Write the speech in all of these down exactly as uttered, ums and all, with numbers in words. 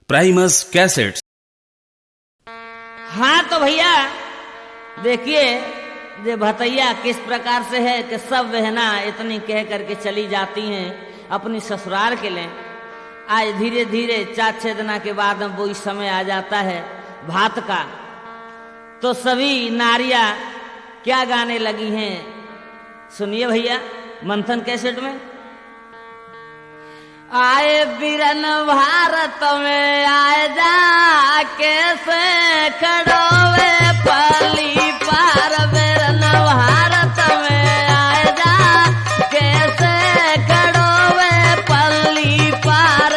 Primus cassettes. हाँ तो भैया देखिए ये भतैया किस प्रकार से है कि सब बहना इतनी कह करके चली जाती हैं अपनी ससुराल के लिए। आज धीरे धीरे चार छह दिन के बाद वो इस समय आ जाता है भात का, तो सभी नारियां क्या गाने लगी हैं सुनिए भैया मंथन कैसेट में। आए बिरन भारत में आए जा कैसे खड़ोवे पली पार, बिरन भारत में आए जा कैसे खड़ोवे पली पार।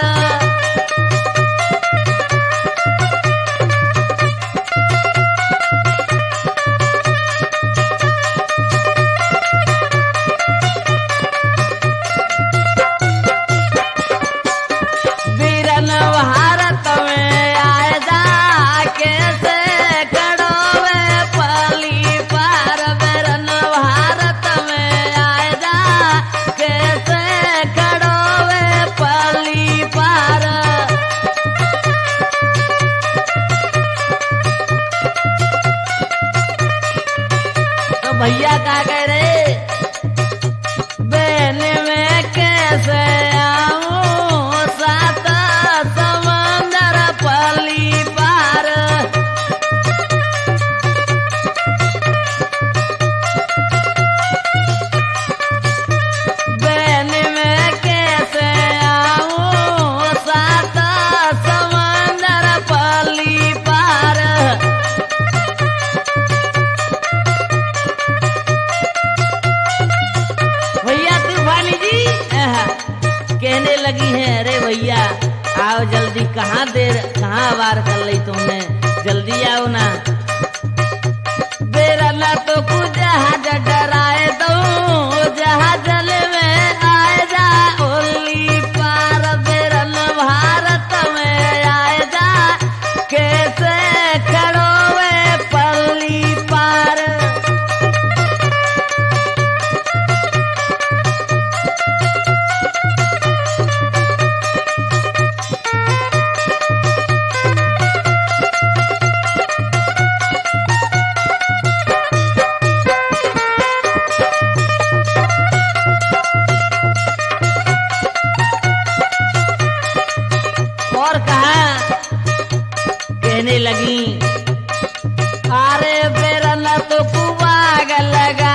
भैया क्या कह रहे बहन में कैसे आऊं सात समंदर पली पार। बहन में कैसे आऊं सात समंदर पली पार। कहने लगी है अरे भैया आओ जल्दी, कहाँ देर कहाँ वार कर ली तुमने, जल्दी आओ ना। बेरा ना तो कुछ जहाज डराए दो जहाज में आए जा ओली पार। बेरा न भारत में आए जा कैसे खड़ोवे पल्ली पार। और कहा कहने लगी अरे बेरा न तो कुआग लगा